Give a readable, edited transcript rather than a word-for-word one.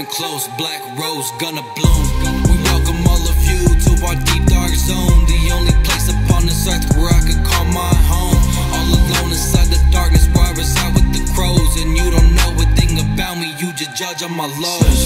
coming close, black rose gonna bloom. We welcome all of you to our deep dark zone, the only place upon this earth where I could call my home. All alone inside the darkness where I reside with the crows, and you don't know a thing about me, you just judge on my lows.